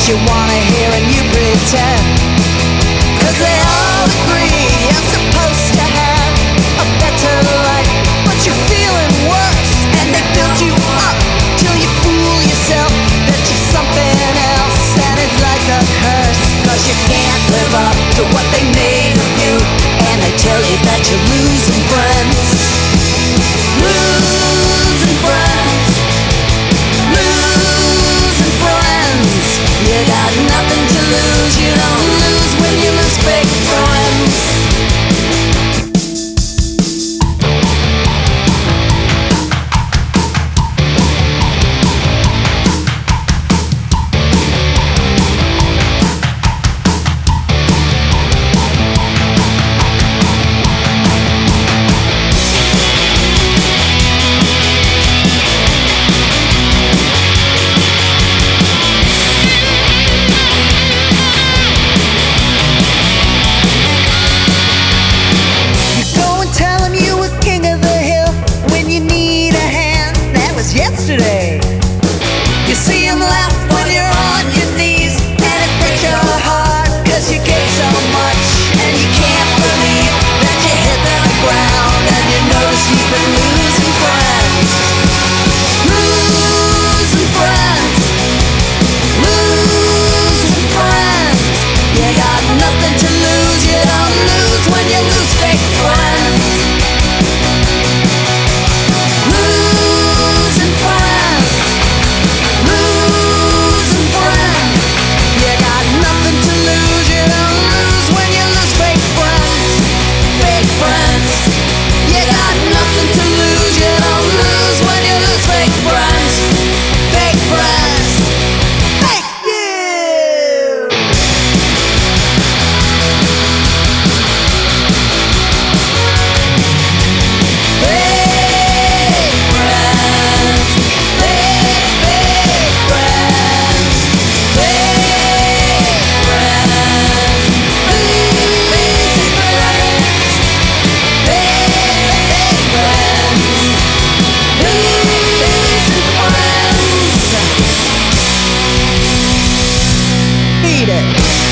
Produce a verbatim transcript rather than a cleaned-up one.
things you wanna hear and you pretend. Cause they all agree you're supposed to have a better life, but you're feeling worse, and they build you up till you fool yourself that you're something else, and it's like a curse. Cause you can't live up to what they made of you, and they tell you that you're losing friends. Losing friends. Losing friends. You got nothing to lose. You don't lose when you lose fake friends. Yesterday, you see him laugh when you're on your knees, and it breaks your heart cause you gave so much, and you can't believe that you hit the ground, and you notice you've been losing friends. Losing friends. Losing friends. You got nothing to lose. You don't lose when you lose fake friends. Beat it.